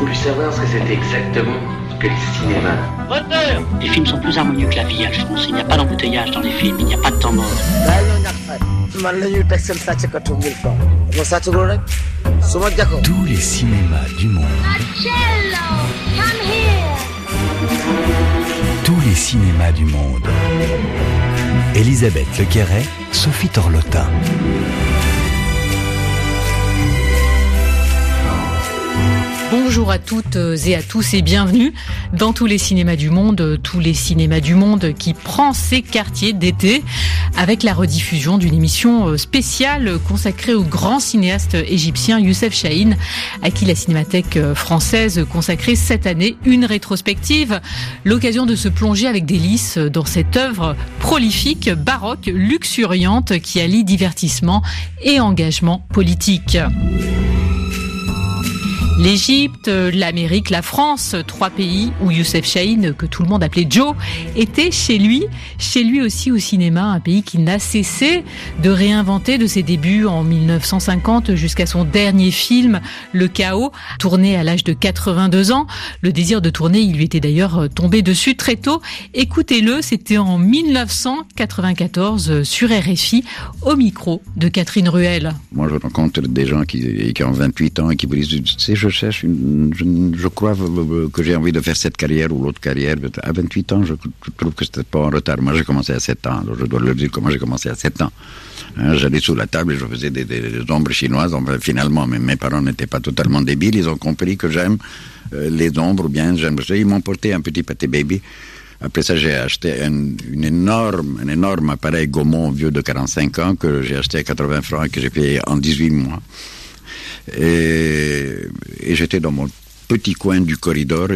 voulu savoir ce que c'était exactement que le cinéma. Moteur! Les films sont plus harmonieux que la vie, Alphonse. Il n'y a pas d'embouteillage dans les films, il n'y a pas de temps mort. Tous les cinémas du monde. Tous les cinémas du monde. Elisabeth Lequéret, Sophie Torlotin. Bonjour à toutes et à tous et bienvenue dans tous les cinémas du monde qui prend ses quartiers d'été avec la rediffusion d'une émission spéciale consacrée au grand cinéaste égyptien Youssef Chahine, à qui la Cinémathèque française consacrait cette année une rétrospective, l'occasion de se plonger avec délice dans cette œuvre prolifique, baroque, luxuriante qui allie divertissement et engagement politique. L'Égypte, l'Amérique, la France, 3 pays où Youssef Chahine, que tout le monde appelait Joe, était chez lui aussi au cinéma, un pays qui n'a cessé de réinventer de ses débuts en 1950 jusqu'à son dernier film, Le Chaos, tourné à l'âge de 82 ans. Le désir de tourner, il lui était d'ailleurs tombé dessus très tôt. Écoutez-le, c'était en 1994 sur RFI, au micro de Catherine Ruel. Moi, je rencontre des gens qui ont 28 ans et qui me disent, tu sais, je crois que j'ai envie de faire cette carrière ou l'autre carrière. À 28 ans, je trouve que c'était pas en retard. Moi, j'ai commencé à 7 ans. Alors je dois leur dire comment j'ai commencé à 7 ans. J'allais sous la table et je faisais des ombres chinoises. Enfin, finalement, mes parents n'étaient pas totalement débiles. Ils ont compris que j'aime les ombres, bien, j'aime ça. Ils m'ont porté un petit pâté baby. Après ça, j'ai acheté un énorme appareil Gaumont vieux de 45 ans que j'ai acheté à 80 francs et que j'ai payé en 18 mois. Et j'étais dans mon petit coin du corridor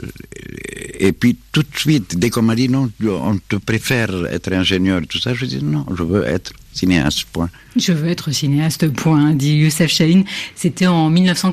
et puis tout de suite, dès qu'on m'a dit non, on te préfère être ingénieur et tout ça, je dis non, je veux être cinéaste, point. Je veux être cinéaste, point, dit Youssef Chahine. C'était en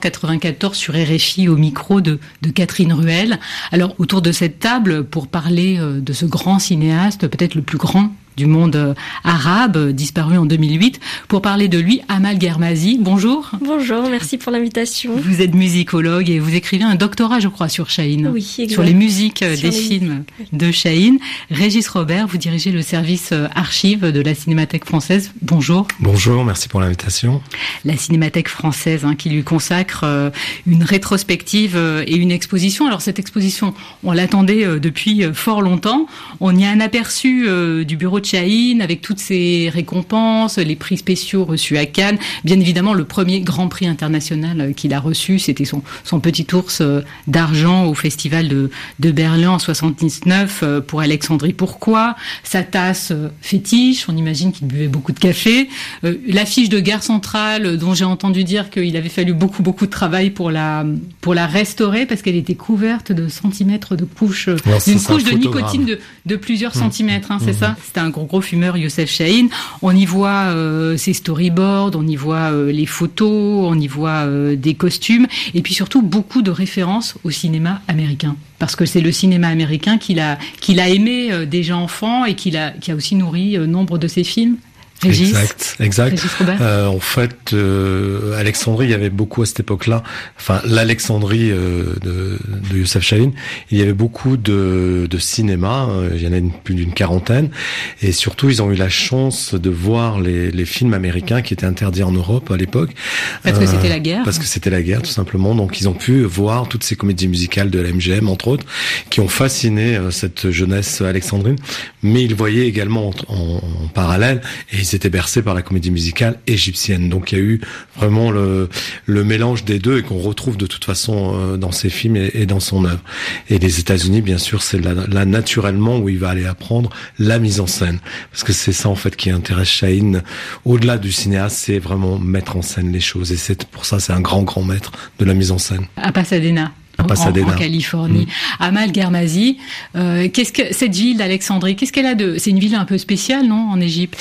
1994 sur RFI au micro de Catherine Ruel. Alors autour de cette table, pour parler de ce grand cinéaste, peut-être le plus grand du monde arabe, disparu en 2008. Pour parler de lui, Amal Guermazi, bonjour. Bonjour, merci pour l'invitation. Vous êtes musicologue et vous écrivez un doctorat, je crois, sur Chahine. Oui, exact. Sur les musiques des films de Chahine. Régis Robert, vous dirigez le service archives de la Cinémathèque française. Bonjour. Bonjour, merci pour l'invitation. La Cinémathèque française qui lui consacre une rétrospective et une exposition. Alors cette exposition, on l'attendait depuis fort longtemps. On y a un aperçu du bureau de Chahine avec toutes ses récompenses, les prix spéciaux reçus à Cannes. Bien évidemment, le premier grand prix international qu'il a reçu, c'était son petit ours d'argent au festival de Berlin en 79 pour Alexandrie. Pourquoi? Sa tasse fétiche, on imagine qu'il buvait beaucoup de café. L'affiche de Gare Centrale, dont j'ai entendu dire qu'il avait fallu beaucoup de travail pour la restaurer parce qu'elle était couverte de centimètres de couches, d'une couche de nicotine de plusieurs centimètres, c'est ça? C'était un gros fumeur, Youssef Chahine. On y voit ses storyboards, on y voit les photos, on y voit des costumes, et puis surtout beaucoup de références au cinéma américain. Parce que c'est le cinéma américain qu'il a aimé déjà enfant et qui a aussi nourri nombre de ses films. Régis. Exact. En fait, Alexandrie, il y avait beaucoup à cette époque-là. Enfin, l'Alexandrie de Youssef Chahine, il y avait beaucoup de cinéma. Il y en a plus d'une quarantaine. Et surtout, ils ont eu la chance de voir les films américains qui étaient interdits en Europe à l'époque. Parce que c'était la guerre. Parce que c'était la guerre, tout simplement. Donc, ils ont pu voir toutes ces comédies musicales de la MGM, entre autres, qui ont fasciné cette jeunesse alexandrine. Mais ils voyaient également en parallèle, et ils étaient bercés par la comédie musicale égyptienne. Donc il y a eu vraiment le mélange des deux et qu'on retrouve de toute façon dans ses films et dans son œuvre. Et les États-Unis, bien sûr, c'est là naturellement où il va aller apprendre la mise en scène. Parce que c'est ça en fait qui intéresse Chahine. Au-delà du cinéaste, c'est vraiment mettre en scène les choses. Et c'est pour ça, c'est un grand maître de la mise en scène. À Pasadena. En Californie. Amal Guermazi, qu'est-ce que cette ville d'Alexandrie, qu'est-ce qu'elle a de... C'est une ville un peu spéciale, non, en Égypte?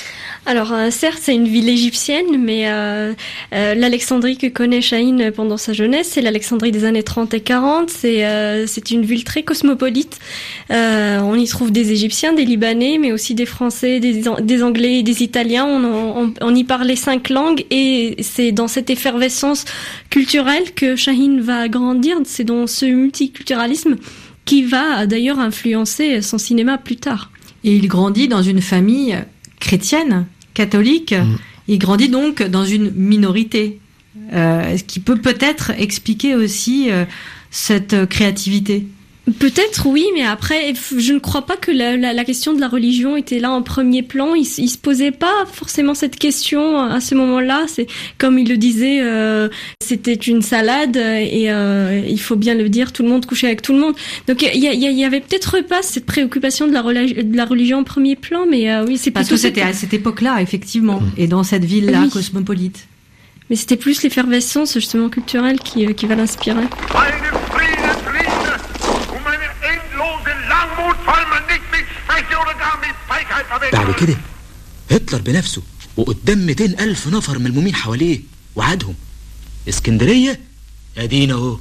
Alors, certes, c'est une ville égyptienne, mais l'Alexandrie que connaît Chahine pendant sa jeunesse, c'est l'Alexandrie des années 30 et 40. C'est une ville très cosmopolite. On y trouve des Égyptiens, des Libanais, mais aussi des Français, des Anglais et des Italiens. On y parlait 5 langues, et c'est dans cette effervescence culturelle que Chahine va grandir. C'est dans ce multiculturalisme qui va d'ailleurs influencer son cinéma plus tard. Et il grandit dans une famille chrétienne, catholique. Il grandit donc dans une minorité, ce qui peut-être expliquer aussi cette créativité. Peut-être oui, mais après, je ne crois pas que la question de la religion était là en premier plan. Il se posait pas forcément cette question à ce moment-là. C'est comme il le disait, c'était une salade et il faut bien le dire, tout le monde couchait avec tout le monde. Donc il y avait peut-être pas cette préoccupation de la religion en premier plan, mais oui, c'est parce que c'était à cette époque-là, effectivement, et dans cette ville-là oui. Cosmopolite. Mais c'était plus l'effervescence justement culturelle qui va l'inspirer. بعد كده هتلر بنفسه وقدام 200,000 نفر ملمومين حواليه وعدهم اسكندرية ادينا اهو.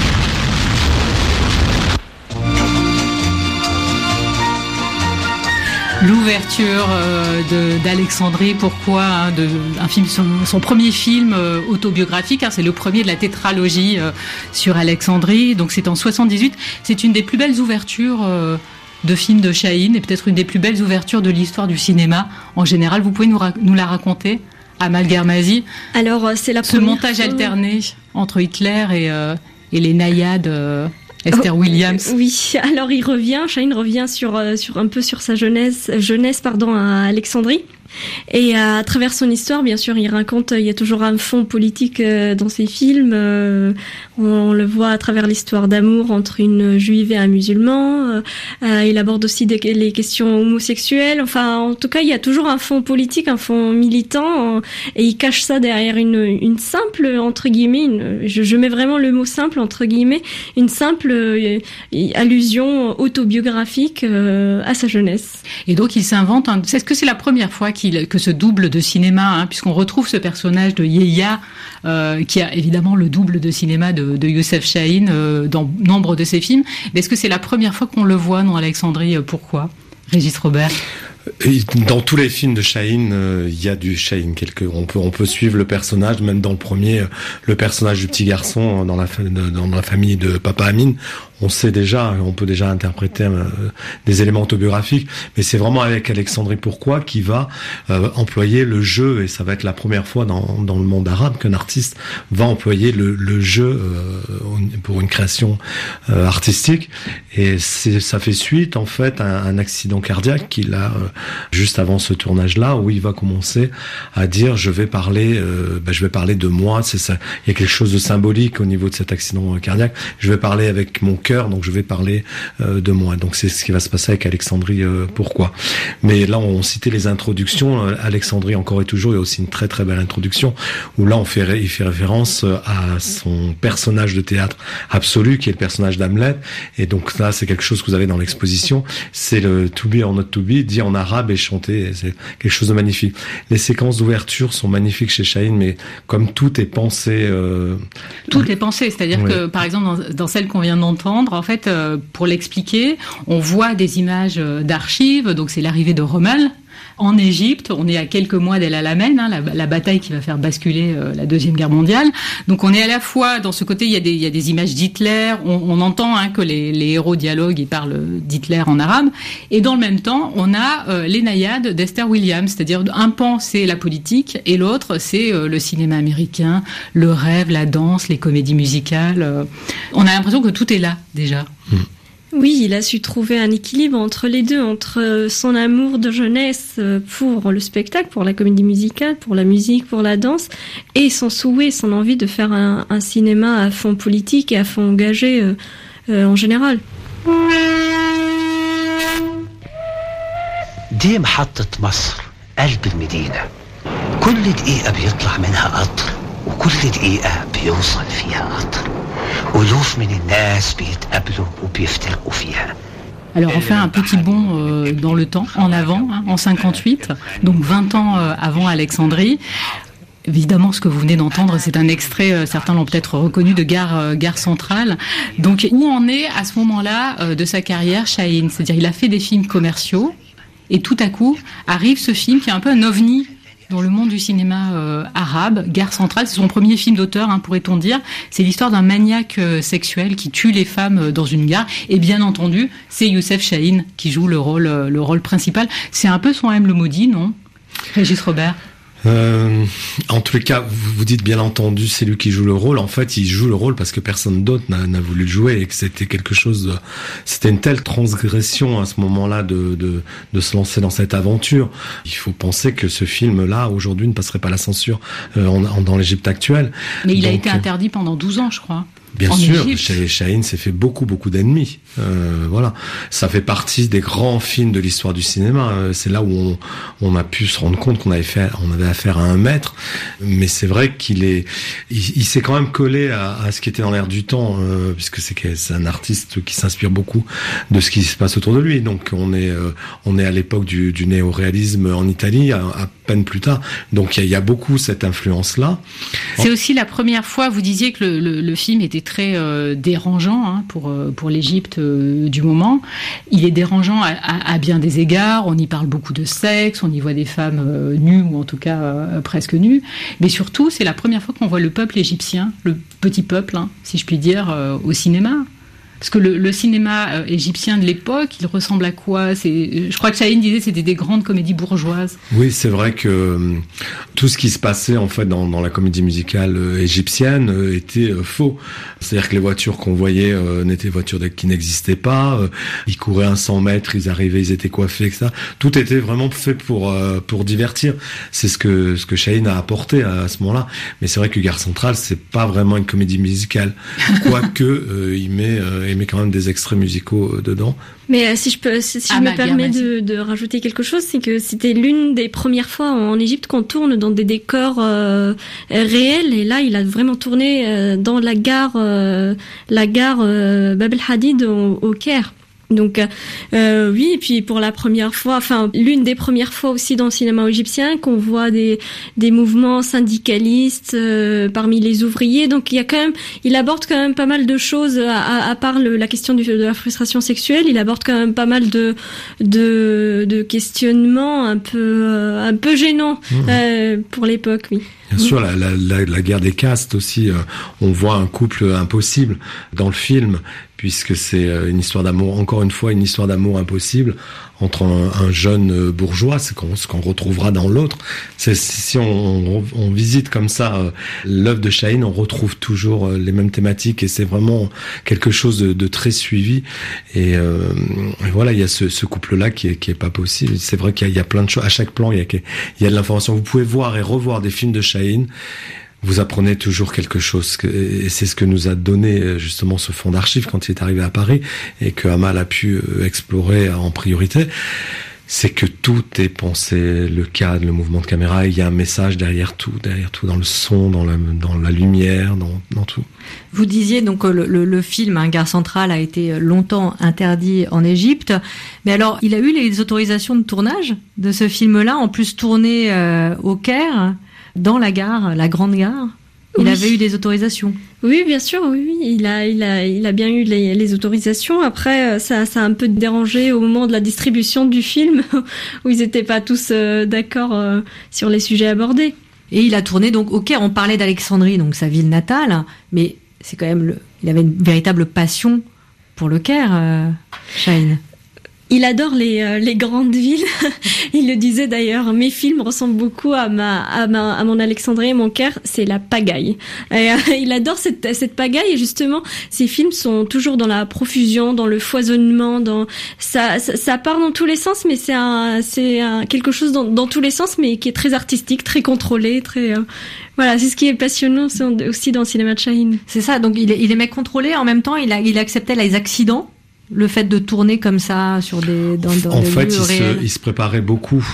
L'ouverture d'Alexandrie, pourquoi un film, son premier film autobiographique, c'est le premier de la tétralogie sur Alexandrie, donc c'est en 78. C'est une des plus belles ouvertures de films de Chahine et peut-être une des plus belles ouvertures de l'histoire du cinéma en général. Vous pouvez nous la raconter, Amal Guermazi? Alors c'est la ce montage alterné entre Hitler et les naïades. Esther Williams. Oui, alors Chahine revient sur un peu sur sa jeunesse à Alexandrie. Et à travers son histoire, bien sûr, il y a toujours un fond politique dans ses films. On le voit à travers l'histoire d'amour entre une juive et un musulman. Il aborde aussi les questions homosexuelles. Enfin, en tout cas, il y a toujours un fond politique, un fond militant, et il cache ça derrière une simple, entre guillemets, je mets vraiment le mot simple, entre guillemets, une simple allusion autobiographique à sa jeunesse. Et donc, il s'invente est-ce que c'est la première fois que ce double de cinéma, puisqu'on retrouve ce personnage de Yehia, qui a évidemment le double de cinéma de Youssef Chahine dans nombre de ses films. Mais est-ce que c'est la première fois qu'on le voit dans Alexandrie? Pourquoi? Régis Robert. Dans tous les films de Chahine, il y a du Chahine. On peut suivre le personnage, même dans le premier, le personnage du petit garçon dans la famille de Papa Amine. On peut déjà interpréter des éléments autobiographiques, mais c'est vraiment avec Alexandrie Pourquoi qui va employer le jeu, et ça va être la première fois dans le monde arabe qu'un artiste va employer le jeu pour une création artistique, et ça fait suite en fait à un accident cardiaque qu'il a juste avant ce tournage-là, où il va commencer à dire je vais parler de moi. C'est ça. Il y a quelque chose de symbolique au niveau de cet accident cardiaque. Je vais parler avec mon cœur, donc je vais parler de moi. Donc c'est ce qui va se passer avec Alexandrie Pourquoi. Mais là, on citait les introductions. Alexandrie encore et toujours, il y a aussi une très très belle introduction où là il fait référence à son personnage de théâtre absolu, qui est le personnage d'Hamlet. Et donc là, c'est quelque chose que vous avez dans l'exposition. C'est le To Be or Not To Be, dit en arabe et chanté. C'est quelque chose de magnifique. Les séquences d'ouverture sont magnifiques chez Chahine, mais comme tout est pensé... Tout est pensé, c'est-à-dire que, par exemple, dans celle qu'on vient d'entendre, en fait, pour l'expliquer, on voit des images d'archives, donc c'est l'arrivée de Rommel en Égypte. On est à quelques mois d'El Alamein, la bataille qui va faire basculer la Deuxième Guerre mondiale. Donc on est à la fois, dans ce côté, il y a des images d'Hitler, on entend que les héros dialoguent et parlent d'Hitler en arabe, et dans le même temps, on a les naïades d'Esther Williams, c'est-à-dire un pan c'est la politique, et l'autre c'est le cinéma américain, le rêve, la danse, les comédies musicales. On a l'impression que tout est là, déjà. Oui, il a su trouver un équilibre entre les deux, entre son amour de jeunesse pour le spectacle, pour la comédie musicale, pour la musique, pour la danse, et son souhait, son envie de faire un cinéma à fond politique et à fond engagé en général. دي محطة مصر قلب المدينة. كل دقيقة بيطلع منها قطر وكل دقيقة بيوصل فيها قطر. ألوف من الناس بيتقابلوا وبيفترقوا فيها. Alors on fait un petit bond dans le temps, en avant, en 58, donc 20 ans avant Alexandrie. Évidemment, ce que vous venez d'entendre, c'est un extrait, certains l'ont peut-être reconnu, de Gare Centrale. Donc, où en est à ce moment-là de sa carrière Chahine ? C'est-à-dire, il a fait des films commerciaux, et tout à coup, arrive ce film qui est un peu un ovni dans le monde du cinéma arabe. Gare Centrale, c'est son premier film d'auteur, pourrait-on dire. C'est l'histoire d'un maniaque sexuel qui tue les femmes dans une gare. Et bien entendu, c'est Youssef Chahine qui joue le rôle principal. C'est un peu son M. le maudit, non ? Régis Robert ? En tous les cas, vous dites bien entendu, c'est lui qui joue le rôle. En fait, il joue le rôle parce que personne d'autre n'a voulu le jouer et que c'était quelque chose c'était une telle transgression à ce moment-là de se lancer dans cette aventure. Il faut penser que ce film-là, aujourd'hui, ne passerait pas la censure dans l'Égypte actuelle. Mais il a été interdit pendant 12 ans, je crois. Bien sûr, Chahine s'est fait beaucoup d'ennemis. Voilà, ça fait partie des grands films de l'histoire du cinéma. C'est là où on a pu se rendre compte qu'on avait affaire à un maître. Mais c'est vrai il s'est quand même collé à ce qui était dans l'air du temps, puisque c'est un artiste qui s'inspire beaucoup de ce qui se passe autour de lui. Donc on est à l'époque du néo-réalisme en Italie, à peine plus tard. Donc il y a beaucoup cette influence-là. C'est aussi la première fois, vous disiez que le film était très dérangeant pour l'Égypte du moment. Il est dérangeant à bien des égards. On y parle beaucoup de sexe, on y voit des femmes nues ou en tout cas presque nues. Mais surtout, c'est la première fois qu'on voit le peuple égyptien, le petit peuple, si je puis dire, au cinéma. Parce que le cinéma égyptien de l'époque, il ressemble à quoi ? Je crois que Chahine disait que c'était des grandes comédies bourgeoises. Oui, c'est vrai que tout ce qui se passait en fait dans la comédie musicale égyptienne était faux. C'est-à-dire que les voitures qu'on voyait n'étaient voitures qui n'existaient pas. Ils couraient 100 mètres, ils arrivaient, ils étaient coiffés, etc. Tout était vraiment fait pour divertir. C'est ce que Chahine a apporté à ce moment-là. Mais c'est vrai que Gare Centrale, c'est pas vraiment une comédie musicale, quoique il met quand même des extraits musicaux dedans. Mais si je me permets de rajouter quelque chose, c'est que c'était l'une des premières fois en Égypte qu'on tourne dans des décors réels, et là il a vraiment tourné dans la gare Bab el-Hadid au Caire. Donc oui, et puis pour la première fois, l'une des premières fois aussi dans le cinéma égyptien qu'on voit des mouvements syndicalistes parmi les ouvriers. Donc il aborde quand même pas mal de choses à part la question de la frustration sexuelle. Il aborde quand même pas mal de questionnements un peu gênants pour l'époque, oui. Bien sûr, la guerre des castes aussi. On voit un couple impossible dans le film, puisque c'est une histoire d'amour, encore une fois, une histoire d'amour impossible entre un jeune bourgeois, c'est ce qu'on retrouvera dans l'autre. Si on visite comme ça l'œuvre de Chahine, on retrouve toujours les mêmes thématiques, et c'est vraiment quelque chose de très suivi. Et voilà, il y a ce couple-là qui est pas possible. C'est vrai qu'il y a plein de choses. À chaque plan, il y a de l'information. Vous pouvez voir et revoir des films de Chahine. Vous apprenez toujours quelque chose, et c'est ce que nous a donné justement ce fonds d'archives quand il est arrivé à Paris, et que Amal a pu explorer en priorité. C'est que tout est pensé, le cadre, le mouvement de caméra, il y a un message derrière tout, dans le son, dans la lumière, dans tout. Vous disiez donc le film Gare Centrale a été longtemps interdit en Égypte, mais alors il a eu les autorisations de tournage de ce film-là, en plus tourné au Caire, dans la gare, la grande gare. Il avait eu des autorisations. Oui, bien sûr, oui. Il a bien eu les autorisations. Après, ça a un peu dérangé au moment de la distribution du film, où ils n'étaient pas tous d'accord sur les sujets abordés. Et il a tourné donc au Caire. On parlait d'Alexandrie, donc sa ville natale, mais c'est quand même il avait une véritable passion pour le Caire, Chahine. Il adore les grandes villes. Il le disait d'ailleurs, mes films ressemblent beaucoup à mon Alexandrie et mon Caire, c'est la pagaille. Et, il adore cette pagaille, et justement, ses films sont toujours dans la profusion, dans le foisonnement, ça part dans tous les sens, mais c'est quelque chose dans tous les sens, mais qui est très artistique, très contrôlé, très voilà, c'est ce qui est passionnant aussi dans le cinéma de Chahine. C'est ça, donc il aimait contrôler, en même temps il acceptait les accidents. le fait de tourner comme ça sur dans en des fait, lieux réels. il se préparait beaucoup.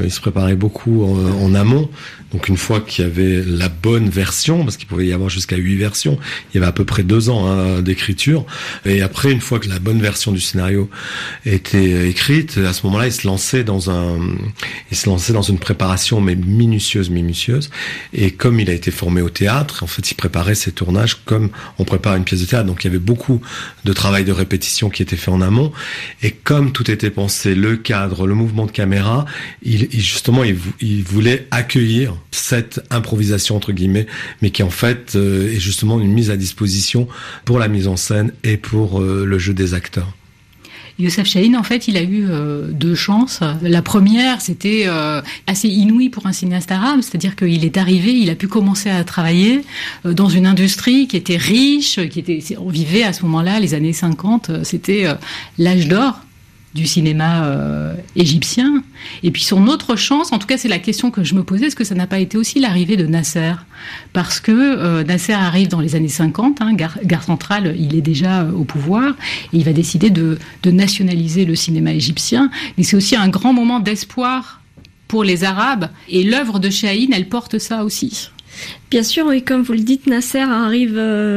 En amont. Donc une fois qu'il y avait la bonne version, parce qu'il pouvait y avoir jusqu'à 8 versions, il y avait à peu près 2 ans d'écriture. Et après, une fois que la bonne version du scénario était écrite, à ce moment-là, il se lançait dans une préparation mais minutieuse. Et comme il a été formé au théâtre, en fait, il préparait ses tournages comme on prépare une pièce de théâtre. Donc il y avait beaucoup de travail de répétition qui était fait en amont. Et comme tout était pensé, le cadre, le mouvement de caméra, il voulait accueillir cette improvisation entre guillemets, mais qui en fait est justement une mise à disposition pour la mise en scène et pour le jeu des acteurs. Youssef Chahine, en fait, il a eu 2 chances. La première, c'était assez inouï pour un cinéaste arabe, c'est-à-dire qu'il est arrivé, il a pu commencer à travailler dans une industrie qui était riche, on vivait à ce moment-là, les années 50, c'était l'âge d'or du cinéma égyptien. Et puis son autre chance, en tout cas c'est la question que je me posais, est-ce que ça n'a pas été aussi l'arrivée de Nasser ? Parce que Nasser arrive dans les années 50, Gare centrale, il est déjà au pouvoir, et il va décider de nationaliser le cinéma égyptien. Mais c'est aussi un grand moment d'espoir pour les Arabes, et l'œuvre de Chahine, elle porte ça aussi. Bien sûr, oui, comme vous le dites, Nasser arrive,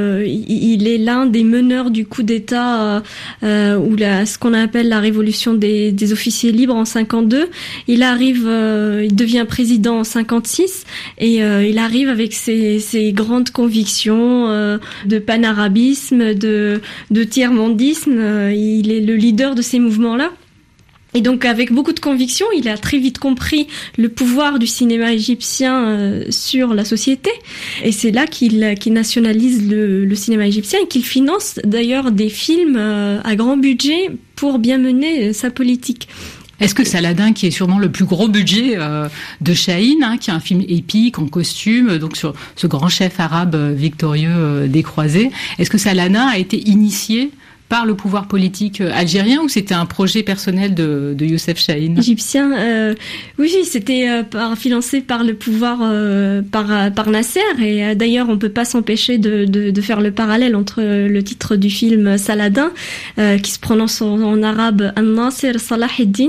il est l'un des meneurs du coup d'État ou ce qu'on appelle la révolution des officiers libres en 52. Il arrive, il devient président en 56 et il arrive avec ses grandes convictions de panarabisme, de tiers-mondisme. Il est le leader de ces mouvements-là. Et donc, avec beaucoup de conviction, il a très vite compris le pouvoir du cinéma égyptien sur la société. Et c'est là qu'il nationalise le cinéma égyptien et qu'il finance d'ailleurs des films à grand budget pour bien mener sa politique. Est-ce que Saladin, qui est sûrement le plus gros budget de Chahine, qui est un film épique en costume, donc sur ce grand chef arabe victorieux des croisés, est-ce que Saladin a été initié par le pouvoir politique algérien ou c'était un projet personnel de Youssef Chahine ? Égyptien, oui, c'était financé par le pouvoir, par Nasser. Et d'ailleurs, on peut pas s'empêcher de faire le parallèle entre le titre du film Saladin, qui se prononce en arabe An-Nasser Salah ad-Din,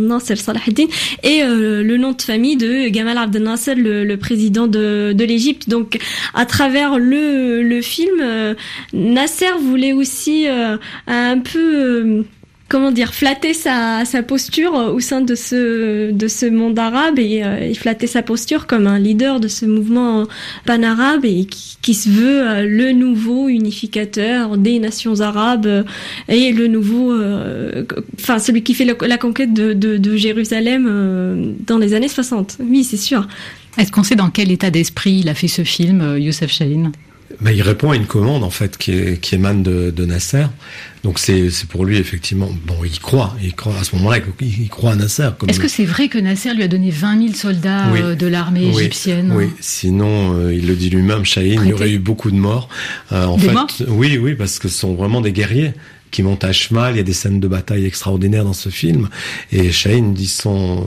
et le nom de famille de Gamal Abdel Nasser, le président de l'Égypte. Donc, à travers le film, Nasser voulait aussi un peu flatter sa posture au sein de ce monde arabe et flatter sa posture comme un leader de ce mouvement pan-arabe et qui se veut le nouveau unificateur des nations arabes et le nouveau celui qui fait la conquête de Jérusalem dans les années 60. Oui, c'est sûr. Est-ce qu'on sait dans quel état d'esprit il a fait ce film, Youssef Chahine ? Il répond à une commande en fait qui émane de Nasser. Donc c'est pour lui effectivement. Bon, il croit à ce moment-là. Il croit à Nasser. Est-ce que c'est vrai que Nasser lui a donné 20 000 soldats de l'armée égyptienne ? Oui. Sinon, il le dit lui-même, Chahine, il y aurait eu beaucoup de morts. Morts ? Oui, parce que ce sont vraiment des guerriers qui montent à cheval. Il y a des scènes de bataille extraordinaires dans ce film. Et Chahine dit sans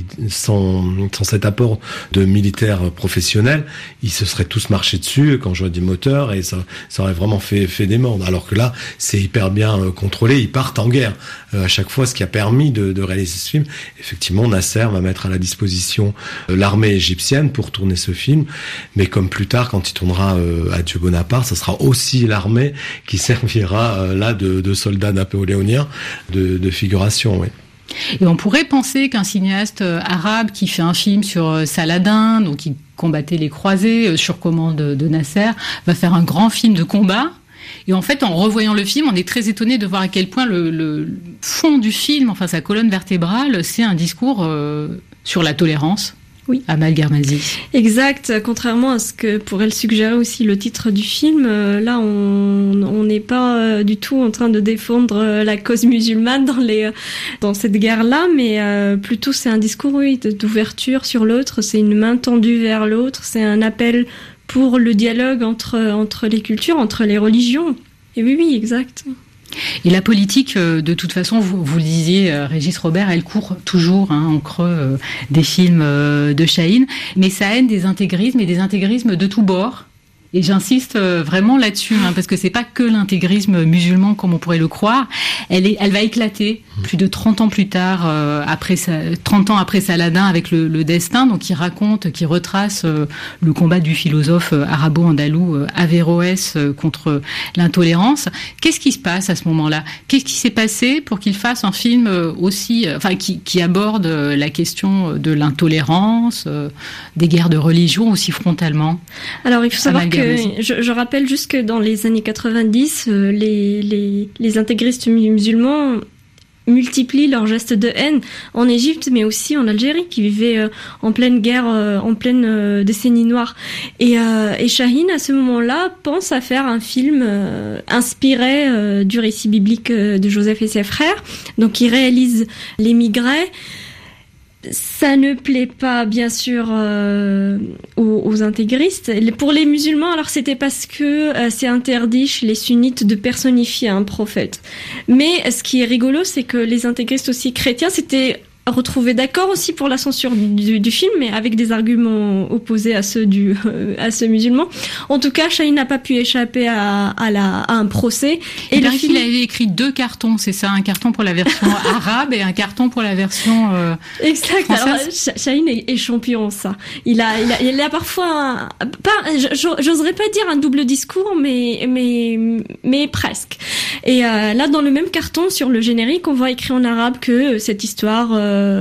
cet apport de militaires professionnels, ils se seraient tous marchés dessus quand j'aurais du moteur et ça aurait vraiment fait des morts. Alors que là, c'est hyper bien contrôlé. Ils partent en guerre à chaque fois, ce qui a permis de réaliser ce film. Effectivement, Nasser va mettre à la disposition l'armée égyptienne pour tourner ce film. Mais comme plus tard, quand il tournera Adieu Bonaparte, ça sera aussi l'armée qui servira là de soldats napoléoniens de figuration, oui. Et on pourrait penser qu'un cinéaste arabe qui fait un film sur Saladin, donc qui combattait les croisés sur commande de Nasser, va faire un grand film de combat. Et en fait, en revoyant le film, on est très étonné de voir à quel point le fond du film, enfin sa colonne vertébrale, c'est un discours sur la tolérance. Oui. Amal Garmazi. Exact. Contrairement à ce que pourrait le suggérer aussi le titre du film, là, on n'est pas du tout en train de défendre la cause musulmane dans cette guerre-là, mais plutôt c'est un discours, d'ouverture sur l'autre. C'est une main tendue vers l'autre. C'est un appel pour le dialogue entre les cultures, entre les religions. Et oui, exact. Et la politique, de toute façon, vous le disiez, Régis Robert, elle court toujours en creux des films de Chahine, mais ça haine des intégrismes et des intégrismes de tous bords. Et j'insiste vraiment là-dessus, parce que c'est pas que l'intégrisme musulman comme on pourrait le croire. Elle va éclater plus de 30 ans plus tard, 30 ans après Saladin, avec le Destin, donc qui retrace le combat du philosophe arabo-andalou Averroès contre l'intolérance. Qu'est-ce qui se passe à ce moment-là ? Qu'est-ce qui s'est passé pour qu'il fasse un film aussi, qui aborde la question de l'intolérance, des guerres de religion aussi frontalement ? Alors, il faut savoir que je rappelle juste que dans les années 90, les intégristes musulmans multiplient leurs gestes de haine en Égypte, mais aussi en Algérie, qui vivait en pleine guerre, en pleine décennie noire. Et Chahine, à ce moment-là, pense à faire un film inspiré du récit biblique de Joseph et ses frères. Donc, il réalise L'émigré. Ça ne plaît pas, bien sûr, aux intégristes. Pour les musulmans, alors c'était parce que c'est interdit chez les sunnites de personnifier un prophète. Mais ce qui est rigolo, c'est que les intégristes aussi chrétiens s'étaient retrouvés d'accord aussi pour la censure du film, mais avec des arguments opposés à ceux à ceux musulmans. En tout cas, Chahine n'a pas pu échapper à un procès. Et le film, il avait écrit 2 cartons, c'est ça, un carton pour la version arabe et un carton pour la version exact. française. Alors, Chahine est champion, ça. Il a parfois j'oserais pas dire un double discours, mais presque. Et là, dans le même carton, sur le générique, on voit écrit en arabe que cette histoire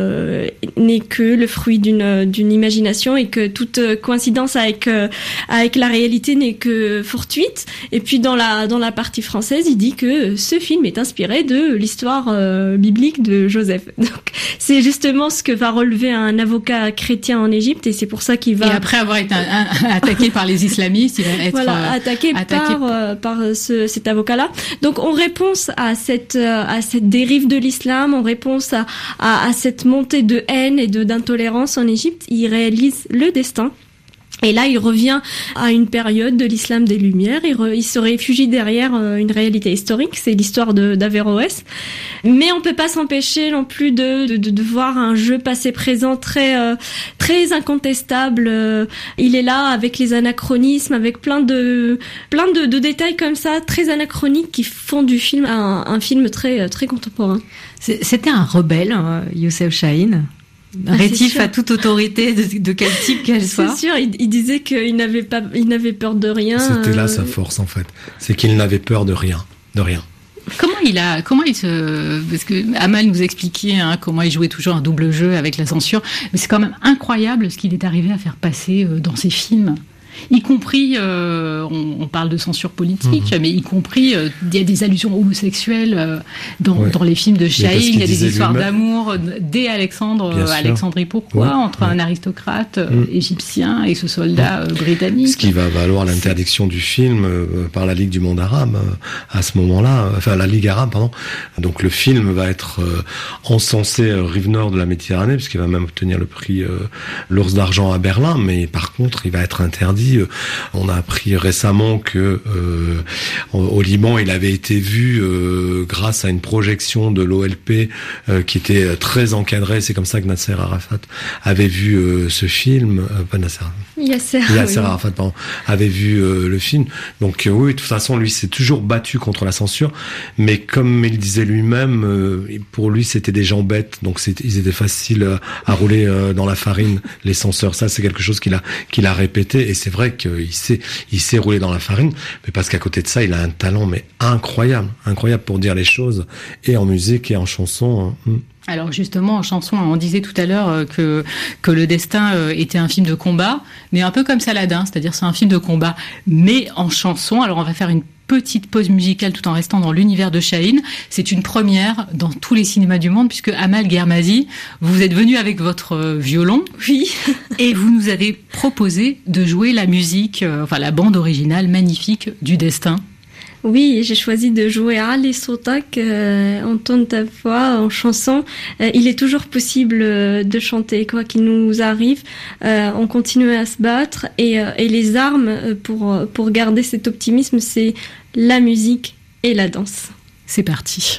n'est que le fruit d'une imagination et que toute coïncidence avec la réalité n'est que fortuite. Et puis dans la partie française, il dit que ce film est inspiré de l'histoire biblique de Joseph. Donc c'est justement ce que va relever un avocat chrétien en Égypte, et c'est pour ça qu'il va... Et après avoir été attaqué par les islamistes, il va être attaqué par cet avocat-là. Donc en réponse à cette dérive de l'islam, en réponse à cette montée de haine et d'intolérance en Égypte, il réalise Le Destin. Et là, il revient à une période de l'islam des Lumières. Il se réfugie derrière une réalité historique, c'est l'histoire d'Averroès. Mais on peut pas s'empêcher non plus de voir un jeu passé-présent très incontestable. Il est là avec les anachronismes, avec plein de détails comme ça, très anachroniques, qui font du film un film très contemporain. C'était un rebelle, Youssef Chahine. Rétif à toute autorité de quel type qu'elle soit. C'est sûr, il disait qu'il n'avait peur de rien. C'était là sa force, en fait. C'est qu'il n'avait peur de rien. Comment il se, parce que Amal nous expliquait comment il jouait toujours un double jeu avec la censure, mais c'est quand même incroyable ce qu'il est arrivé à faire passer dans ses films. Y compris, on parle de censure politique, mais y compris, il y a des allusions homosexuelles dans les films de Chahine, il y a des histoires d'amour dès Alexandrie pourquoi, entre un aristocrate égyptien et ce soldat britannique. Ce qui va valoir l'interdiction du film par la Ligue du monde arabe à ce moment-là, enfin la Ligue arabe, pardon. Donc le film va être encensé rive nord de la Méditerranée, puisqu'il va même obtenir le prix l'Ours d'argent à Berlin, mais par contre il va être interdit. On a appris récemment que au Liban, il avait été vu grâce à une projection de l'OLP qui était très encadrée. C'est comme ça que Nasser Arafat avait vu ce film. Pas Nasser. Yasser Arafat, pardon, avait vu le film. Donc oui, de toute façon, lui s'est toujours battu contre la censure. Mais comme il disait lui-même, pour lui, c'était des gens bêtes. Donc ils étaient faciles à rouler dans la farine, les censeurs. Ça, c'est quelque chose qu'il a répété. Et c'est vrai qu'il sait rouler dans la farine, mais parce qu'à côté de ça, il a un talent mais incroyable pour dire les choses, et en musique et en chanson. Alors justement, en chanson, on disait tout à l'heure que Le Destin était un film de combat, mais un peu comme Saladin, c'est-à-dire c'est un film de combat, mais en chanson. Alors on va faire une petite pause musicale tout en restant dans l'univers de Chahine. C'est une première dans tous les cinémas du monde, puisque Amal Guermazi, vous êtes venu avec votre violon. Oui. Et vous nous avez proposé de jouer la musique, la bande originale magnifique du Destin. Oui, j'ai choisi de jouer Ali Sotak, entendre ta voix en chanson. Il est toujours possible de chanter, quoi qu'il nous arrive. On continue à se battre, et les armes pour garder cet optimisme, c'est la musique et la danse. C'est parti.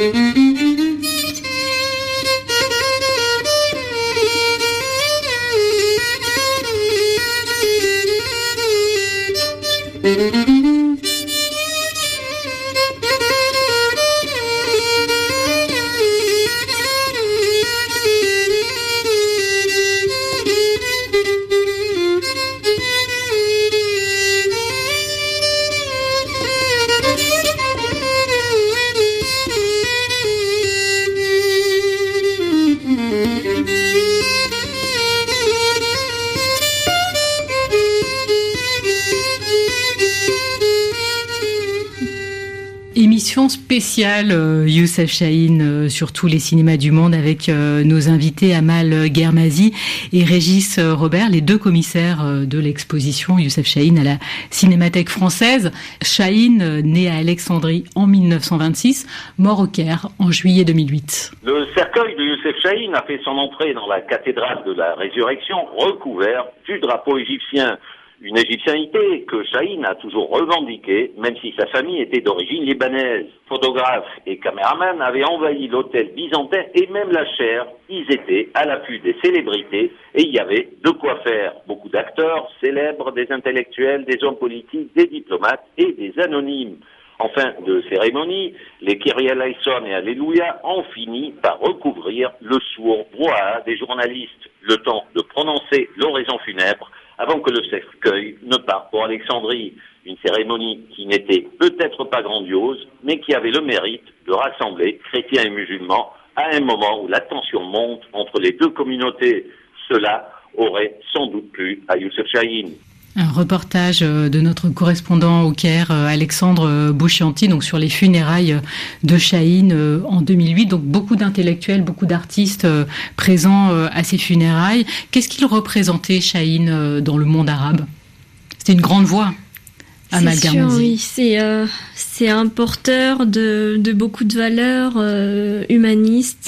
Émission spéciale Youssef Chahine sur tous les cinémas du monde avec nos invités Amal Guermazi et Régis Robert, les deux commissaires de l'exposition Youssef Chahine à la Cinémathèque française. Chahine, né à Alexandrie en 1926, mort au Caire en juillet 2008. Le cercueil de Youssef Chahine a fait son entrée dans la cathédrale de la Résurrection recouvert du drapeau égyptien. Une égyptianité que Chahine a toujours revendiquée, même si sa famille était d'origine libanaise. Photographes et caméramans avaient envahi l'hôtel byzantin et même la chaire. Ils étaient à l'affût des célébrités et il y avait de quoi faire. Beaucoup d'acteurs célèbres, des intellectuels, des hommes politiques, des diplomates et des anonymes. En fin de cérémonie, les Kyrie eleison et Alléluia ont fini par recouvrir le sourd brouhaha des journalistes. Le temps de prononcer l'oraison funèbre avant que le cercueil ne parte pour Alexandrie. Une cérémonie qui n'était peut-être pas grandiose, mais qui avait le mérite de rassembler chrétiens et musulmans à un moment où la tension monte entre les deux communautés. Cela aurait sans doute plu à Youssef Chahine. Un reportage de notre correspondant au Caire, Alexandre Bouchianti, donc sur les funérailles de Chahine en 2008. Donc beaucoup d'intellectuels, beaucoup d'artistes présents à ces funérailles. Qu'est-ce qu'il représentait, Chahine, dans le monde arabe? C'était une grande voix. Amal Guermazi. C'est sûr, oui. C'est un porteur de beaucoup de valeurs humanistes,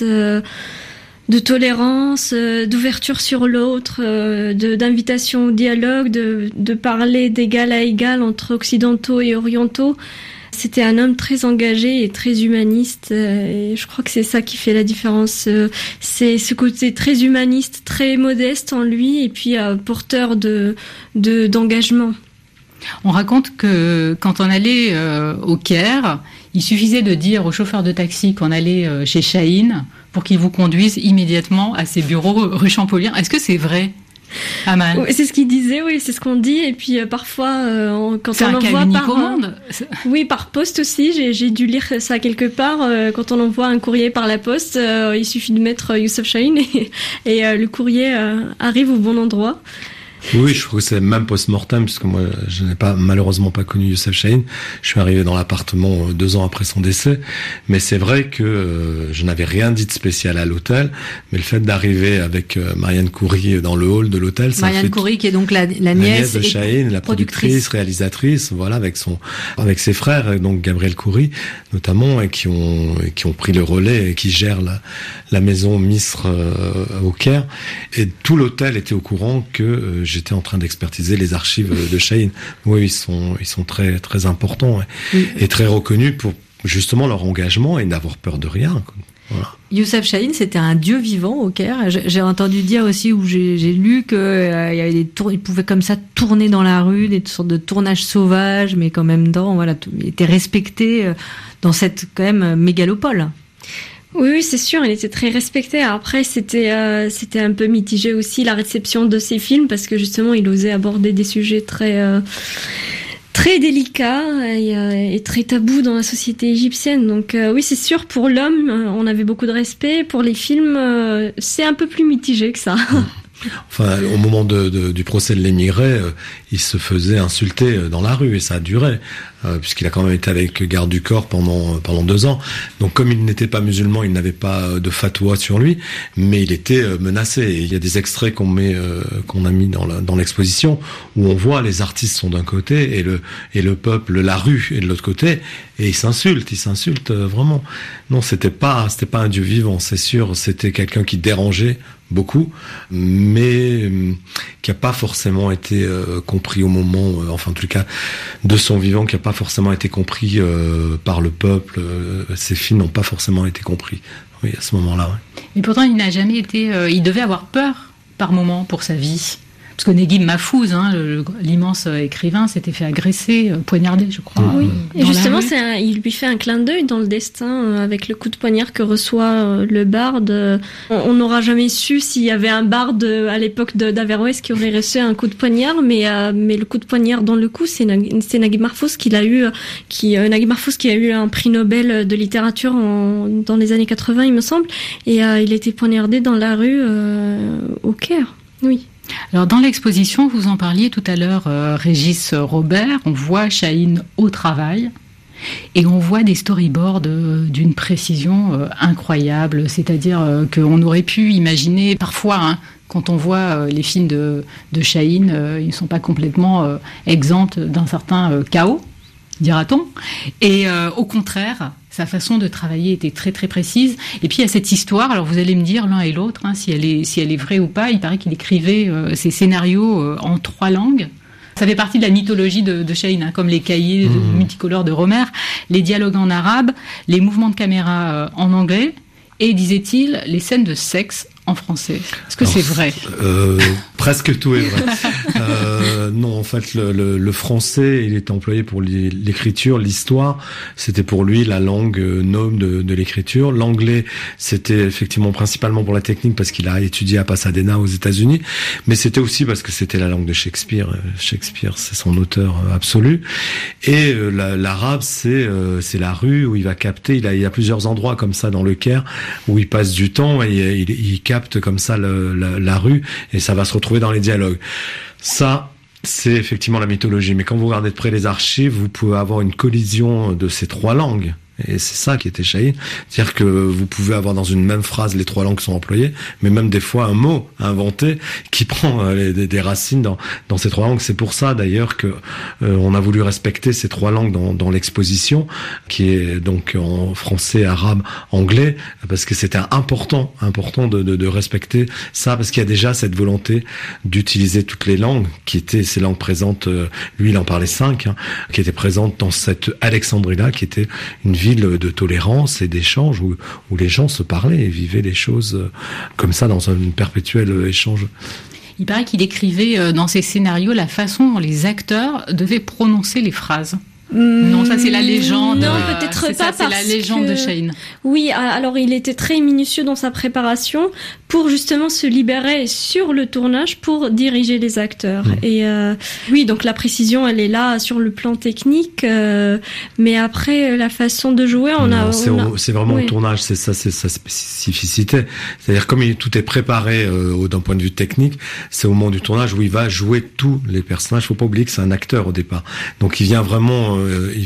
de tolérance, d'ouverture sur l'autre, d'invitation au dialogue, de parler d'égal à égal entre occidentaux et orientaux. C'était un homme très engagé et très humaniste, et je crois que c'est ça qui fait la différence. C'est ce côté très humaniste, très modeste en lui, et puis porteur d'engagement. On raconte que quand on allait au Caire, il suffisait de dire au chauffeur de taxi qu'on allait chez Chahine pour qu'il vous conduise immédiatement à ses bureaux rue Champollion. Est-ce que c'est vrai, Amal? Oui, c'est ce qu'il disait, oui, c'est ce qu'on dit. Et puis parfois, quand c'est on envoie oui, par poste aussi, j'ai dû lire ça quelque part. Quand on envoie un courrier par la poste, il suffit de mettre Youssef Chahine et le courrier arrive au bon endroit. Oui, je trouve que c'est même post-mortem, puisque moi, je n'ai malheureusement pas connu Youssef Chahine. Je suis arrivé dans l'appartement 2 ans après son décès. Mais c'est vrai que je n'avais rien dit de spécial à l'hôtel. Mais le fait d'arriver avec Marianne Khoury dans le hall de l'hôtel, ça Marianne Khoury, qui est donc la nièce de Chahine, la productrice, réalisatrice, voilà, avec ses frères, et donc Gabriel Khoury, notamment, et qui ont pris le relais et qui gèrent la maison Misr au Caire. Et tout l'hôtel était au courant que j'étais en train d'expertiser les archives de Chahine. Oui, ils sont très, très importants et très reconnus pour justement leur engagement et n'avoir peur de rien. Voilà. Youssef Chahine, c'était un dieu vivant au Caire. J'ai entendu dire aussi, où j'ai lu qu'il y avait il pouvait comme ça tourner dans la rue, des sortes de tournages sauvages, mais qu'en même temps, voilà, il était respecté dans cette quand même mégalopole. Oui, c'est sûr, il était très respecté. Après, c'était un peu mitigé aussi la réception de ses films, parce que justement, il osait aborder des sujets très délicats et très tabous dans la société égyptienne. Donc oui, c'est sûr, pour l'homme, on avait beaucoup de respect. Pour les films, c'est un peu plus mitigé que ça. Enfin, au moment du procès de l'émigré, il se faisait insulter dans la rue, et ça a duré, puisqu'il a quand même été avec garde du corps pendant 2 ans. Donc, comme il n'était pas musulman, il n'avait pas de fatwa sur lui, mais il était menacé. Et il y a des extraits qu'on a mis dans l'exposition, où on voit les artistes sont d'un côté et le peuple, la rue est de l'autre côté, Et il s'insulte vraiment. Non, c'était pas un dieu vivant, c'est sûr. C'était quelqu'un qui dérangeait beaucoup, mais qui a pas forcément été compris au moment, enfin en tout cas de son vivant, qui a pas forcément été compris par le peuple. Ses films n'ont pas forcément été compris. Oui, à ce moment-là. Ouais. Mais pourtant, il n'a jamais été. Il devait avoir peur par moment pour sa vie. Parce que Neguib Mahfouz, l'immense écrivain, s'était fait agresser, poignarder, je crois. Oui. Et justement, il lui fait un clin d'œil dans le destin avec le coup de poignard que reçoit le barde. On n'aura jamais su s'il y avait un barde à l'époque d'Averroès qui aurait reçu un coup de poignard, mais le coup de poignard dans le cou, c'est Neguib Mahfouz Neguib Mahfouz qui a eu un prix Nobel de littérature dans les années 80, il me semble, et il a été poignardé dans la rue au Caire. Oui. Alors dans l'exposition, vous en parliez tout à l'heure, Régis Robert, on voit Chahine au travail et on voit des storyboards d'une précision incroyable, c'est-à-dire qu'on aurait pu imaginer parfois, quand on voit les films de Chahine, ils ne sont pas complètement exempts d'un certain chaos, dira-t-on, et au contraire, sa façon de travailler était très très précise. Et puis il y a cette histoire, alors vous allez me dire l'un et l'autre, si elle est vraie ou pas. Il paraît qu'il écrivait ses scénarios en 3 langues. Ça fait partie de la mythologie de Chahine, comme les cahiers multicolores de Romer, les dialogues en arabe, les mouvements de caméra en anglais, et disait-il, les scènes de sexe en français. Est-ce que c'est vrai ? Presque tout est vrai. Non, en fait, le français, il est employé pour l'écriture, l'histoire. C'était pour lui la langue noble de l'écriture. L'anglais, c'était effectivement principalement pour la technique parce qu'il a étudié à Pasadena aux États-Unis, mais c'était aussi parce que c'était la langue de Shakespeare. Shakespeare, c'est son auteur absolu. Et l'arabe, c'est la rue où il va capter. Il y a plusieurs endroits comme ça dans le Caire où il passe du temps et il capte comme ça la rue et ça va se retrouver dans les dialogues. Ça, c'est effectivement la mythologie. Mais quand vous regardez de près les archives, vous pouvez avoir une collision de ces 3 langues. Et c'est ça qui était Chahine. C'est-à-dire que vous pouvez avoir dans une même phrase les 3 langues qui sont employées, mais même des fois un mot inventé qui prend des racines dans ces 3 langues. C'est pour ça d'ailleurs que on a voulu respecter ces 3 langues dans l'exposition, qui est donc en français, arabe, anglais, parce que c'était important de respecter ça, parce qu'il y a déjà cette volonté d'utiliser toutes les langues, qui étaient ces langues présentes, lui il en parlait 5, qui étaient présentes dans cette Alexandrie-là, qui était une ville de tolérance et d'échange où les gens se parlaient et vivaient les choses comme ça dans un perpétuel échange. Il paraît qu'il écrivait dans ses scénarios la façon dont les acteurs devaient prononcer les phrases. Non, ça c'est la légende. Non, peut-être pas, c'est la légende de Chahine. Oui, alors il était très minutieux dans sa préparation pour justement se libérer sur le tournage pour diriger les acteurs. Et oui, donc la précision, elle est là sur le plan technique, mais après la façon de jouer, c'est vraiment le tournage, c'est ça, c'est sa spécificité. C'est-à-dire comme tout est préparé d'un point de vue technique, c'est au moment du tournage où il va jouer tous les personnages. Faut pas oublier que c'est un acteur au départ, donc il vient vraiment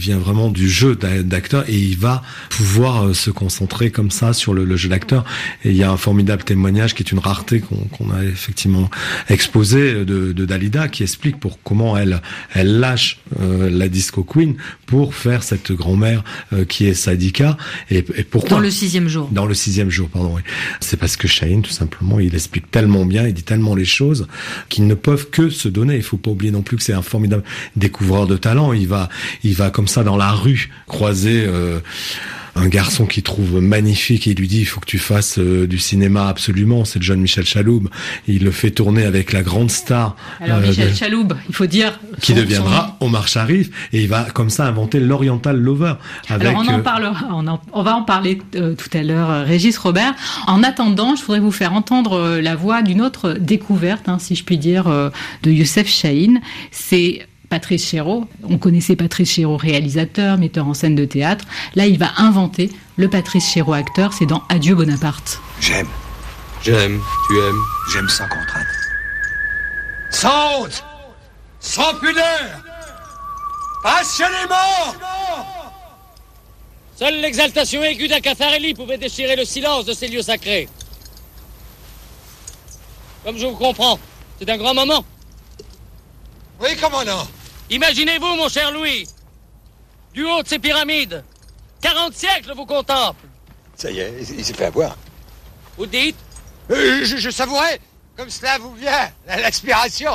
du jeu d'acteur et il va pouvoir se concentrer comme ça sur le jeu d'acteur. Et il y a un formidable témoignage qui est une rareté qu'on a effectivement exposé de Dalida, qui explique comment elle lâche la disco queen pour faire cette grand-mère qui est Sadika. Et pourquoi ? Dans le 6e jour. Dans le 6e jour, pardon. Oui. C'est parce que Chahine, tout simplement, il explique tellement bien, il dit tellement les choses qu'ils ne peuvent que se donner. Il faut pas oublier non plus que c'est un formidable découvreur de talent. Il va comme ça dans la rue croiser un garçon qu'il trouve magnifique et il lui dit il faut que tu fasses du cinéma absolument, c'est le jeune Michel Chaloub. Il le fait tourner avec la grande star. Alors Michel Chaloub, il faut dire qui deviendra Omar Sharif, et il va comme ça inventer l'Oriental Lover. Alors on en parlera, on va en parler tout à l'heure, Régis Robert. En attendant, je voudrais vous faire entendre la voix d'une autre découverte, si je puis dire, de Youssef Chahine. C'est Patrice Chéreau. On connaissait Patrice Chéreau, réalisateur, metteur en scène de théâtre. Là, il va inventer le Patrice Chéreau acteur. C'est dans Adieu Bonaparte. J'aime, tu aimes, j'aime sans contrainte. Sans honte, sans pudeur, passionnément. Seule l'exaltation aiguë d'un Caffarelli pouvait déchirer le silence de ces lieux sacrés. Comme je vous comprends, c'est un grand moment. Oui, comment non? Imaginez-vous, mon cher Louis, du haut de ces pyramides. 40 siècles vous contemplent. Ça y est, il s'est fait avoir. Vous dites? Je savourais, comme cela vous vient, l'aspiration.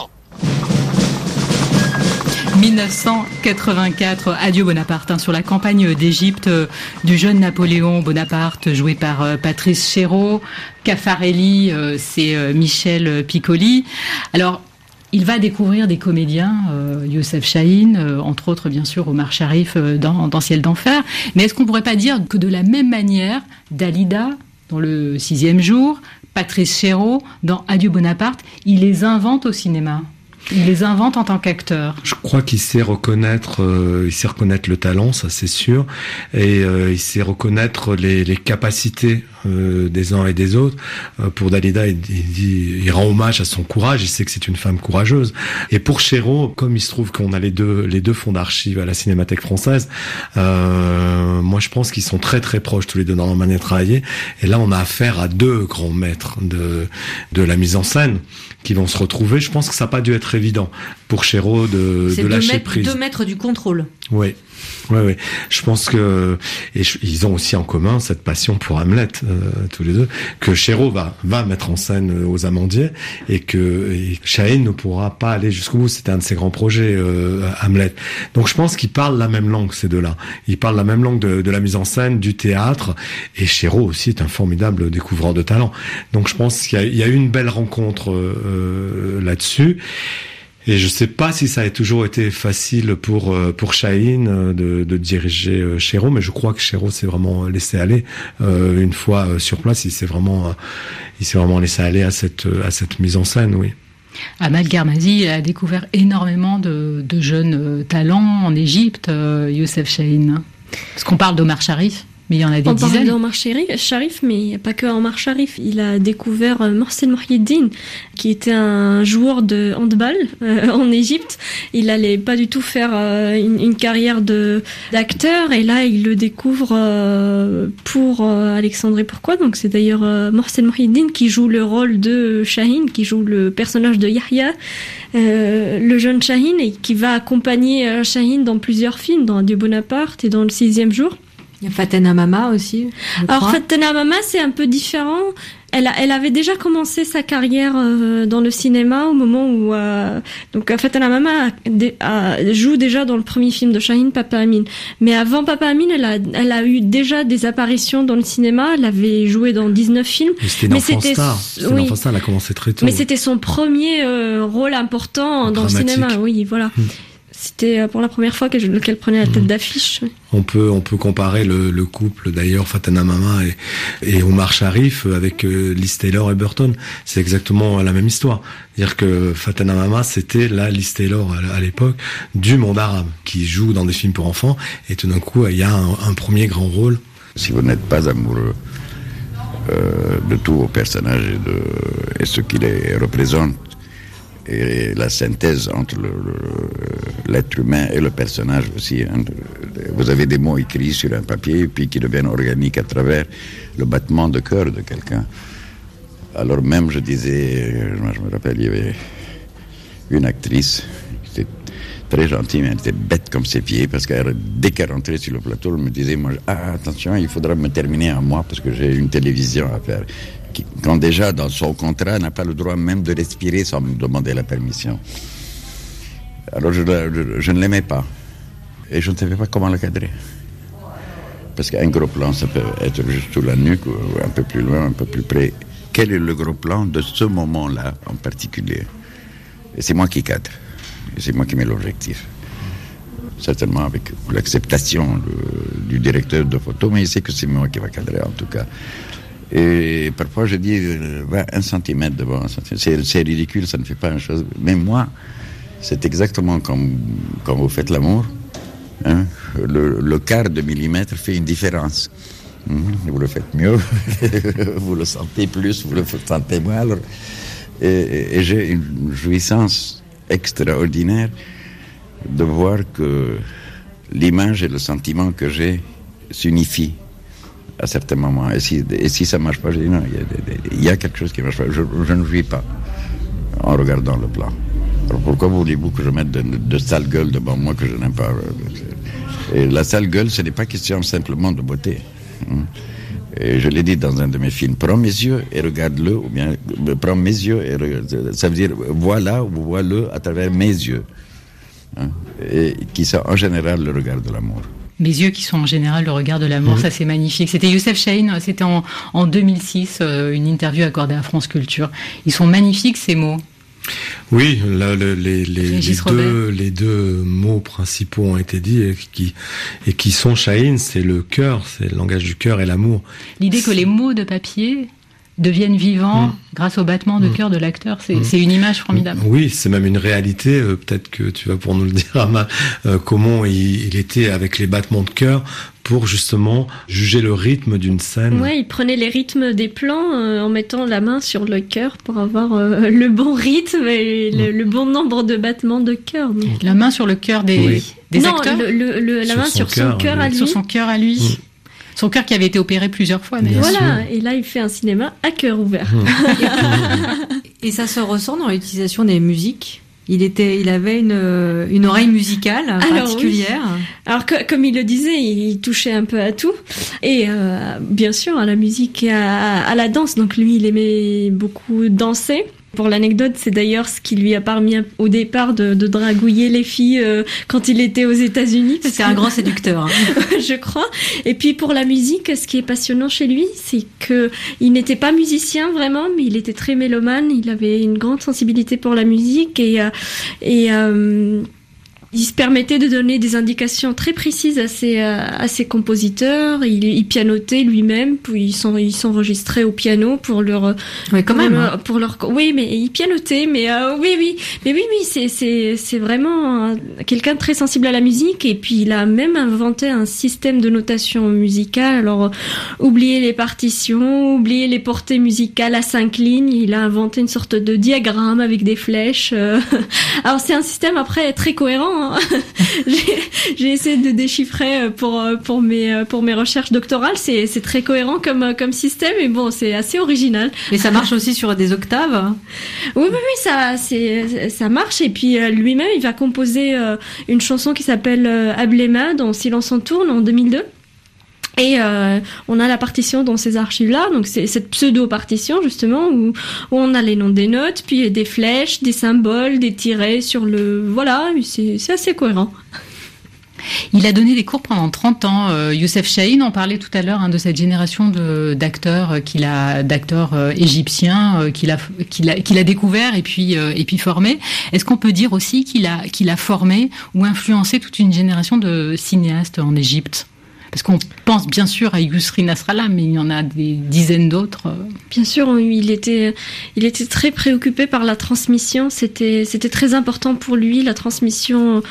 1984, Adieu Bonaparte, sur la campagne d'Égypte du jeune Napoléon Bonaparte, joué par Patrice Chéreau. Caffarelli, c'est Michel Piccoli. Alors, il va découvrir des comédiens, Youssef Chahine, entre autres bien sûr Omar Sharif dans Ciel d'enfer. Mais est-ce qu'on pourrait pas dire que de la même manière, Dalida, dans Le 6e jour, Patrice Chéreau, dans Adieu Bonaparte, il les invente au cinéma? Il les invente en tant qu'acteur. Je crois qu'il sait reconnaître le talent, ça c'est sûr, et il sait reconnaître les capacités des uns et des autres. Pour Dalida, il rend hommage à son courage. Il sait que c'est une femme courageuse. Et pour Chéreau, comme il se trouve qu'on a les deux fonds d'archives à la Cinémathèque française, moi je pense qu'ils sont très très proches tous les deux dans leur manière de travailler. Et là, on a affaire à deux grands maîtres de la mise en scène qui vont se retrouver. Je pense que ça n'a pas dû être évident pour Chéreau de lâcher prise. C'est 2 mètres du contrôle. Oui. Je pense que ils ont aussi en commun cette passion pour Hamlet, tous les deux, que Chéreau va mettre en scène aux Amandiers et que Chahine ne pourra pas aller jusqu'au bout. C'était un de ses grands projets, Hamlet. Donc je pense qu'ils parlent la même langue, ces deux-là. Ils parlent la même langue de la mise en scène, du théâtre. Et Chéreau aussi est un formidable découvreur de talent. Donc je pense qu'il y a eu une belle rencontre là-dessus. Et je sais pas si ça a toujours été facile pour Chahine de diriger Chéreau, mais je crois que Chéreau s'est vraiment laissé aller une fois sur place. Il s'est vraiment laissé aller à cette mise en scène, oui. Ahmad Garmazi a découvert énormément de jeunes talents en Égypte, Youssef Chahine. Parce qu'on parle d'Omar Sharif. Mais il y en a des dizaines. On parle d'Omar Sharif, mais pas que Omar Sharif. Il a découvert Mohsen Mohiuddin, qui était un joueur de handball en Égypte. Il allait pas du tout faire une carrière d'acteur, et là il le découvre pour Alexandrie Pourquoi. Donc c'est d'ailleurs Mohsen Mohiuddin qui joue le rôle de Chahine, qui joue le personnage de Yahya, le jeune Chahine, et qui va accompagner Chahine dans plusieurs films, dans Adieu Bonaparte et dans Le 6e jour. Il y a Faten Hamama aussi. Alors Faten Hamama, c'est un peu différent. Elle avait déjà commencé sa carrière dans le cinéma au moment où donc Faten Hamama joue déjà dans le premier film de Chahine, Papa Amine. Mais avant Papa Amine, elle a eu déjà des apparitions dans le cinéma. Elle avait joué dans 19 films. C'était une enfant star. Une enfant star, elle a commencé très tôt. Mais c'était son premier rôle important dans le cinéma. Oui, voilà. C'était pour la première fois qu'elle prenait la tête d'affiche. On peut comparer le couple d'ailleurs, Faten Hamama et Omar Sharif avec Liz Taylor et Burton. C'est exactement la même histoire. C'est-à-dire que Faten Hamama, c'était la Liz Taylor à l'époque du monde arabe, qui joue dans des films pour enfants, et tout d'un coup il y a un premier grand rôle. Si vous n'êtes pas amoureux de tous vos personnages et ce qui les représentent, et la synthèse entre l'être humain et le personnage aussi. Vous avez des mots écrits sur un papier puis qui deviennent organiques à travers le battement de cœur de quelqu'un. Alors même, je me rappelle, il y avait une actrice qui était très gentille, mais elle était bête comme ses pieds, parce que dès qu'elle rentrait sur le plateau, elle me disait, attention, il faudra me terminer à moi parce que j'ai une télévision à faire. Quand déjà, dans son contrat, elle n'a pas le droit même de respirer sans me demander la permission. Alors je ne l'aimais pas. Et je ne savais pas comment le cadrer. Parce qu'un gros plan, ça peut être juste sous la nuque, ou un peu plus loin, un peu plus près. Quel est le gros plan de ce moment-là en particulier? Et c'est moi qui cadre. Et c'est moi qui mets l'objectif. Certainement avec l'acceptation du directeur de photo, mais il sait que c'est moi qui va cadrer en tout cas. Et parfois je dis, va 1 centimètre devant 1 centimètre. C'est ridicule, ça ne fait pas une chose. Mais moi, c'est exactement comme quand vous faites l'amour. Hein, le quart de millimètre fait une différence. Vous le faites mieux, vous le sentez plus, vous le sentez moins. Alors, et j'ai une jouissance extraordinaire de voir que l'image et le sentiment que j'ai s'unifient à certains moments. Et si ça ne marche pas, je dis non, il y a quelque chose qui ne marche pas. Je ne jouis pas en regardant le plan. Alors pourquoi voulez-vous que je mette de sale gueule devant moi que je n'aime pas? Et la sale gueule, ce n'est pas question simplement de beauté. Et je l'ai dit dans un de mes films, prends mes yeux et regarde-le, ou bien prends mes yeux et regarde, ça veut dire voilà ou vois-le à travers mes yeux, et qui sont en général le regard de l'amour. Mes yeux qui sont en général le regard de l'amour, ça c'est magnifique. C'était Youssef Chahine, c'était en 2006, une interview accordée à France Culture. Ils sont magnifiques ces mots. Oui, là, les deux mots principaux ont été dits et qui sont Chahine, c'est le cœur, c'est le langage du cœur et l'amour. L'idée que les mots de papier deviennent vivants grâce au battement de cœur de l'acteur, c'est une image formidable. Oui, c'est même une réalité. Peut-être que tu vas pour nous le dire, Ama, comment il était avec les battements de cœur pour justement juger le rythme d'une scène. Ouais, il prenait les rythmes des plans en mettant la main sur le cœur pour avoir le bon rythme et le bon nombre de battements de cœur. La main sur le cœur des acteurs. La main sur son cœur à lui. Sur son cœur à lui. Son cœur qui avait été opéré plusieurs fois. D'ailleurs. Voilà, et là il fait un cinéma à cœur ouvert. Et ça se ressent dans l'utilisation des musiques. Il avait une oreille musicale particulière. Oui. Alors comme il le disait, il touchait un peu à tout. Et bien sûr à la musique et à la danse. Donc lui, il aimait beaucoup danser. Pour l'anecdote, c'est d'ailleurs ce qui lui a permis au départ de dragouiller les filles quand il était aux États-Unis. C'est un grand séducteur, je crois. Et puis pour la musique, ce qui est passionnant chez lui, c'est que il n'était pas musicien vraiment, mais il était très mélomane. Il avait une grande sensibilité pour la musique et il se permettait de donner des indications très précises à ses compositeurs. Il pianotait lui-même, puis il s'enregistrait au piano pour leur. Oui, quand même. Pour leur. Oui, mais il pianotait, mais oui, c'est vraiment quelqu'un de très sensible à la musique. Et puis il a même inventé un système de notation musicale. Alors oubliez les partitions, oubliez les portées musicales à 5 lignes. Il a inventé une sorte de diagramme avec des flèches. Alors c'est un système après très cohérent. J'ai essayé de déchiffrer pour mes recherches doctorales. C'est très cohérent comme système, et bon, c'est assez original. Mais ça marche aussi sur des octaves. Oui, ça marche. Et puis lui-même, il va composer une chanson qui s'appelle Ablema dans Silence en tourne en 2002. Et on a la partition dans ces archives-là, donc c'est cette pseudo-partition justement où on a les noms des notes, puis des flèches, des symboles, des tirets sur le... Voilà, c'est assez cohérent. Il a donné des cours pendant 30 ans. Youssef Chahine, on parlait tout à l'heure de cette génération d'acteurs égyptiens qu'il a découvert et puis formé. Est-ce qu'on peut dire aussi qu'il a formé ou influencé toute une génération de cinéastes en Égypte? Parce qu'on pense bien sûr à Yousri Nasrallah, mais il y en a des dizaines d'autres. Bien sûr, il était très préoccupé par la transmission. C'était très important pour lui, la transmission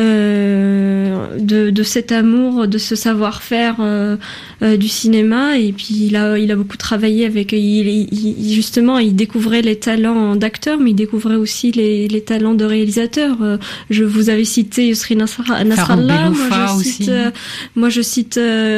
de cet amour, de ce savoir-faire du cinéma. Et puis il a beaucoup travaillé avec. Justement, il découvrait les talents d'acteurs, mais il découvrait aussi les talents de réalisateurs. Je vous avais cité Yousri Nasrallah. Moi, je cite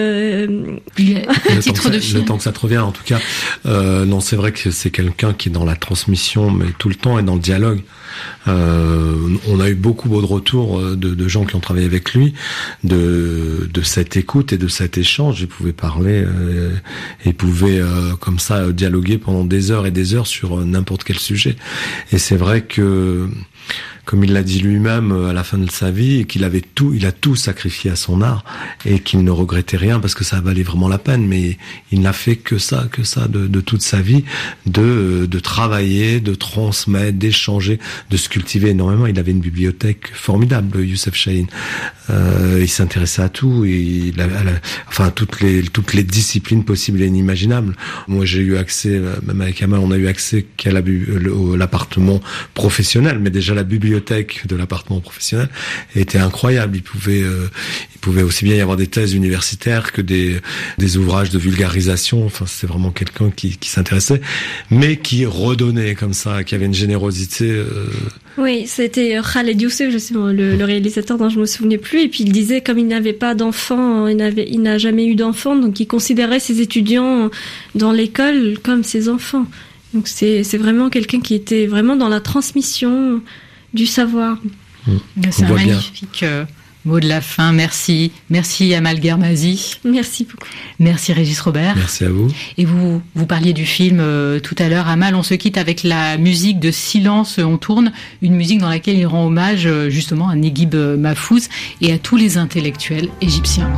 le temps que ça te revient en tout cas. Non, c'est vrai que c'est quelqu'un qui est dans la transmission mais tout le temps et dans le dialogue. On a eu beaucoup de retours de gens qui ont travaillé avec lui, de cette écoute et de cet échange. Il pouvait parler, il pouvait comme ça dialoguer pendant des heures et des heures sur n'importe quel sujet. Et c'est vrai que, comme il l'a dit lui-même à la fin de sa vie, qu'il avait il a tout sacrifié à son art et qu'il ne regrettait rien parce que ça valait vraiment la peine, mais il n'a fait que ça de toute sa vie, de travailler, de transmettre, d'échanger, de se cultiver énormément. Il avait une bibliothèque formidable, Youssef Chahine. Il s'intéressait à tout, et toutes les disciplines possibles et inimaginables. Moi, j'ai eu accès, même avec Amal, on a eu accès qu'à l'appartement professionnel, mais déjà la bibliothèque de l'appartement professionnel était incroyable. Il pouvait aussi bien y avoir des thèses universitaires que des ouvrages de vulgarisation. Enfin, c'était vraiment quelqu'un qui s'intéressait, mais qui redonnait comme ça, qui avait une générosité. Oui, c'était Khaled Youssef, je sais, le réalisateur dont je me souvenais plus. Et puis il disait, comme il n'avait pas d'enfants, il n'a jamais eu d'enfants, donc il considérait ses étudiants dans l'école comme ses enfants. Donc c'est vraiment quelqu'un qui était vraiment dans la transmission du savoir. C'est un magnifique mot de la fin. Merci Amal Guermazi. Merci beaucoup. Merci Régis Robert. Merci à vous. Et vous parliez du film tout à l'heure, Amal. On se quitte avec la musique de Silence on tourne, une musique dans laquelle il rend hommage justement à Neguib Mahfouz et à tous les intellectuels égyptiens.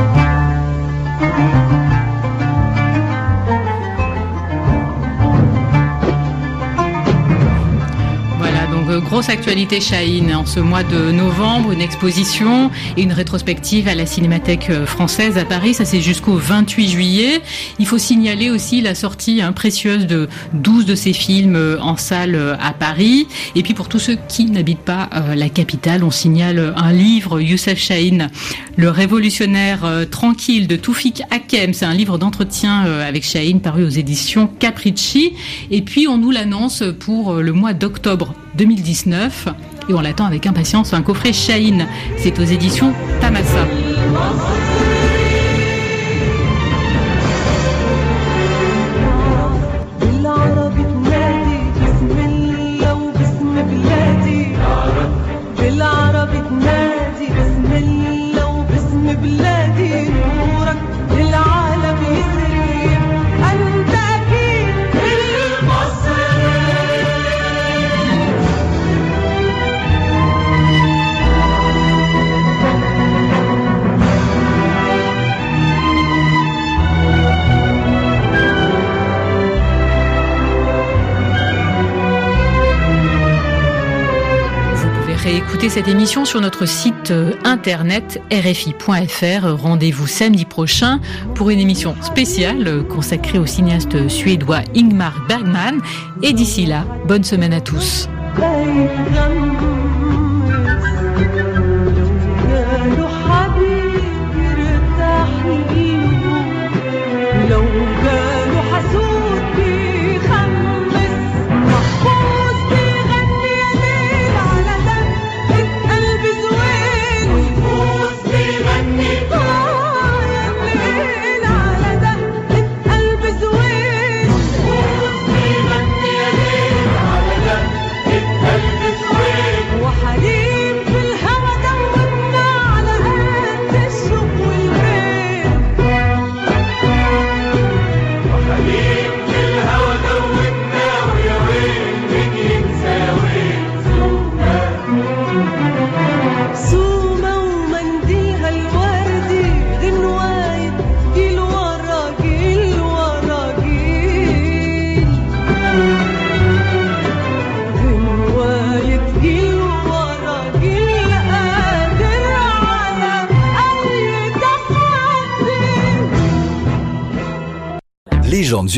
Grosse actualité Chahine en ce mois de novembre, une exposition et une rétrospective à la Cinémathèque française à Paris, ça c'est jusqu'au 28 juillet. Il faut signaler aussi la sortie précieuse de 12 de ses films en salle à Paris. Et puis pour tous ceux qui n'habitent pas la capitale, on signale un livre, Youssef Chahine, Le révolutionnaire tranquille de Toufik Hakem. C'est un livre d'entretien avec Chahine paru aux éditions Capricci. Et puis on nous l'annonce pour le mois d'octobre 2019 et on l'attend avec impatience, un coffret Chahine. C'est aux éditions Tamassa. Écoutez cette émission sur notre site internet rfi.fr. Rendez-vous samedi prochain pour une émission spéciale consacrée au cinéaste suédois Ingmar Bergman. Et d'ici là, bonne semaine à tous. Légendes